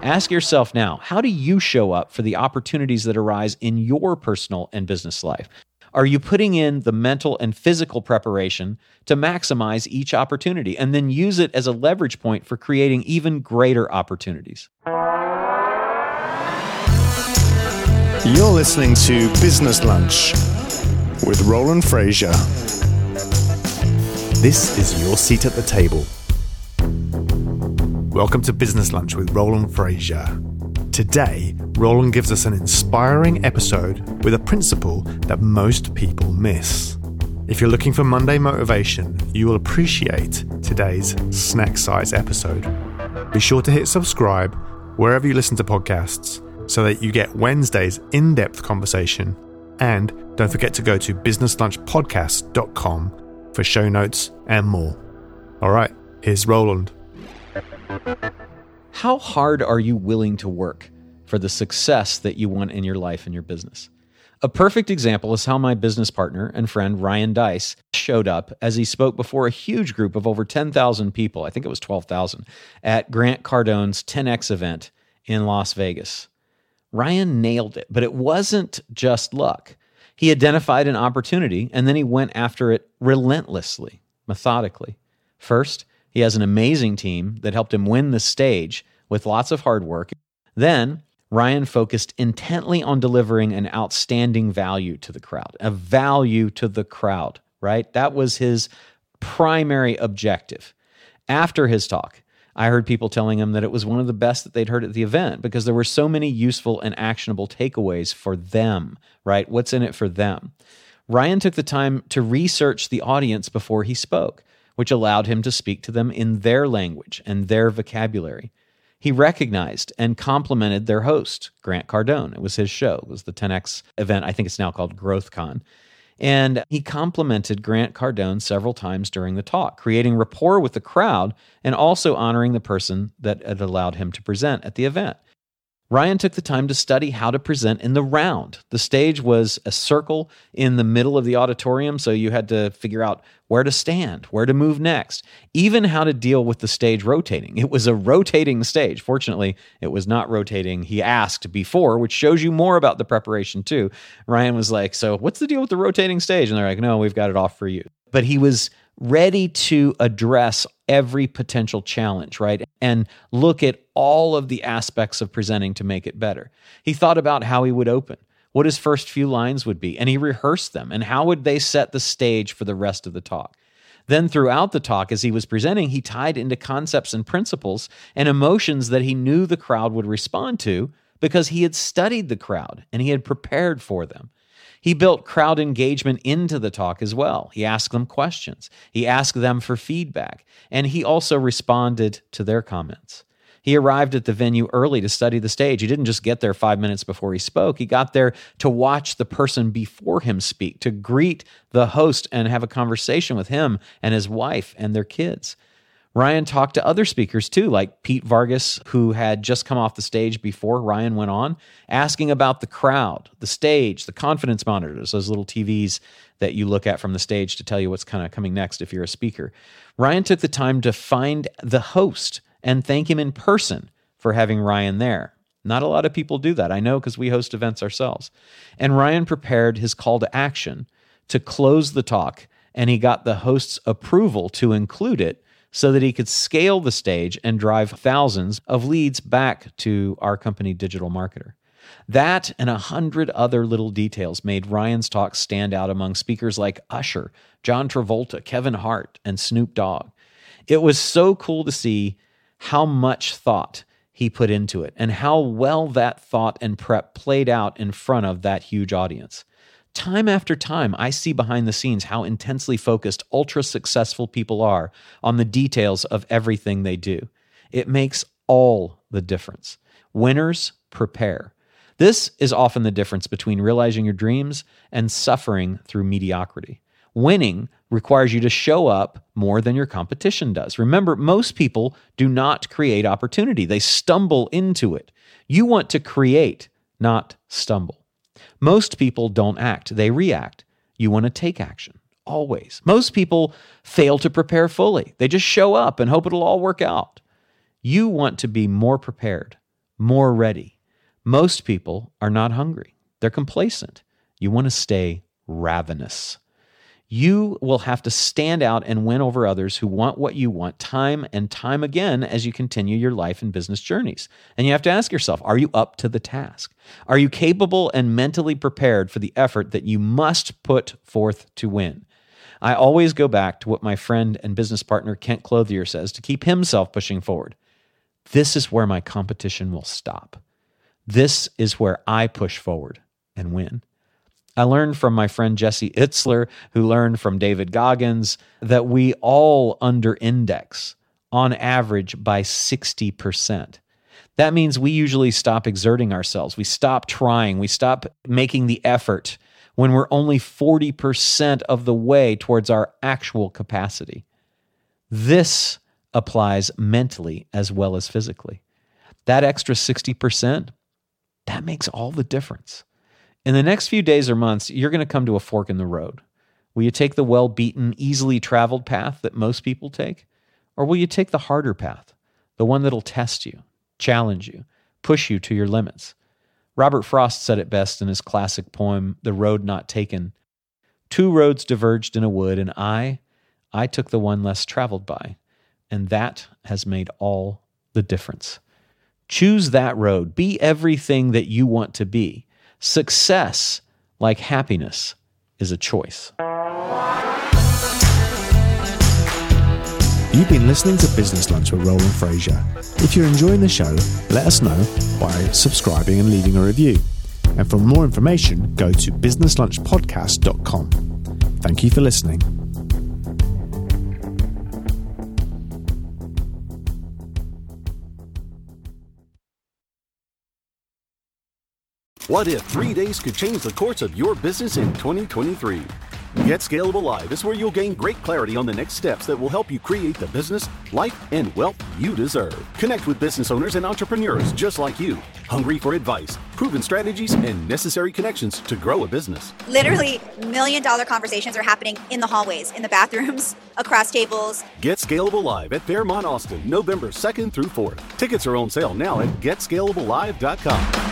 Ask yourself now, how do you show up for the opportunities that arise in your personal and business life? Are you putting in the mental and physical preparation to maximize each opportunity and then use it as a leverage point for creating even greater opportunities? You're listening to Business Lunch with Roland Frasier. This is your seat at the table. Welcome to Business Lunch with Roland Frasier. Today, Roland gives us an inspiring episode with a principle that most people miss. If you're looking for Monday motivation, you will appreciate today's snack size episode. Be sure to hit subscribe wherever you listen to podcasts so that you get Wednesday's in-depth conversation. And don't forget to go to businesslunchpodcast.com for show notes and more. All right, here's Roland. How hard are you willing to work for the success that you want in your life and your business? A perfect example is how my business partner and friend Ryan Deiss showed up as he spoke before a huge group of over 10,000 people, I think it was 12,000, at Grant Cardone's 10X event in Las Vegas. Ryan nailed it, but it wasn't just luck. He identified an opportunity, and then he went after it relentlessly, methodically. First, he has an amazing team that helped him win the stage with lots of hard work. Then, Ryan focused intently on delivering an outstanding value to the crowd, a value to the crowd, right? That was his primary objective. After his talk, I heard people telling him that it was one of the best that they'd heard at the event because there were so many useful and actionable takeaways for them, right? What's in it for them? Ryan took the time to research the audience before he spoke, which allowed him to speak to them in their language and their vocabulary. He recognized and complimented their host, Grant Cardone. It was his show. It was the 10X event. I think it's now called GrowthCon. And he complimented Grant Cardone several times during the talk, creating rapport with the crowd and also honoring the person that had allowed him to present at the event. Ryan took the time to study how to present in the round. The stage was a circle in the middle of the auditorium, so you had to figure out where to stand, where to move next, even how to deal with the stage rotating. It was a rotating stage. Fortunately, it was not rotating. He asked before, which shows you more about the preparation too. Ryan was like, so what's the deal with the rotating stage? And they're like, no, we've got it off for you. But he was ready to address every potential challenge, right? And look at all of the aspects of presenting to make it better. He thought about how he would open, what his first few lines would be, and he rehearsed them, and how would they set the stage for the rest of the talk. Then throughout the talk, as he was presenting, he tied into concepts and principles and emotions that he knew the crowd would respond to because he had studied the crowd and he had prepared for them. He built crowd engagement into the talk as well. He asked them questions. He asked them for feedback, and he also responded to their comments. He arrived at the venue early to study the stage. He didn't just get there 5 minutes before he spoke. He got there to watch the person before him speak, to greet the host and have a conversation with him and his wife and their kids. Ryan talked to other speakers too, like Pete Vargas, who had just come off the stage before Ryan went on, asking about the crowd, the stage, the confidence monitors, those little TVs that you look at from the stage to tell you what's kind of coming next if you're a speaker. Ryan took the time to find the host and thank him in person for having Ryan there. Not a lot of people do that, I know, because we host events ourselves. And Ryan prepared his call to action to close the talk, and he got the host's approval to include it so that he could scale the stage and drive thousands of leads back to our company, Digital Marketer. That and 100 other little details made Ryan's talk stand out among speakers like Usher, John Travolta, Kevin Hart, and Snoop Dogg. It was so cool to see how much thought he put into it and how well that thought and prep played out in front of that huge audience. Time after time, I see behind the scenes how intensely focused, ultra-successful people are on the details of everything they do. It makes all the difference. Winners prepare. This is often the difference between realizing your dreams and suffering through mediocrity. Winning requires you to show up more than your competition does. Remember, most people do not create opportunity. They stumble into it. You want to create, not stumble. Most people don't act, they react. You want to take action, always. Most people fail to prepare fully. They just show up and hope it'll all work out. You want to be more prepared, more ready. Most people are not hungry. They're complacent. You want to stay ravenous. You will have to stand out and win over others who want what you want time and time again as you continue your life and business journeys. And you have to ask yourself, are you up to the task? Are you capable and mentally prepared for the effort that you must put forth to win? I always go back to what my friend and business partner Kent Clothier says to keep himself pushing forward. This is where my competition will stop. This is where I push forward and win. I learned from my friend Jesse Itzler, who learned from David Goggins, that we all under-index on average by 60%. That means we usually stop exerting ourselves. We stop trying. We stop making the effort when we're only 40% of the way towards our actual capacity. This applies mentally as well as physically. That extra 60%, that makes all the difference. In the next few days or months, you're going to come to a fork in the road. Will you take the well-beaten, easily traveled path that most people take? Or will you take the harder path, the one that'll test you, challenge you, push you to your limits? Robert Frost said it best in his classic poem, The Road Not Taken. 2 roads diverged in a wood, and I took the one less traveled by, and that has made all the difference. Choose that road. Be everything that you want to be. Success, like happiness, is a choice. You've been listening to Business Lunch with Roland Frasier. If you're enjoying the show, let us know by subscribing and leaving a review. And for more information, go to businesslunchpodcast.com. Thank you for listening. What if 3 days could change the course of your business in 2023? Get Scalable Live is where you'll gain great clarity on the next steps that will help you create the business, life, and wealth you deserve. Connect with business owners and entrepreneurs just like you, hungry for advice, proven strategies, and necessary connections to grow a business. Literally million-dollar conversations are happening in the hallways, in the bathrooms, across tables. Get Scalable Live at Fairmont Austin, November 2nd through 4th. Tickets are on sale now at GetScalableLive.com.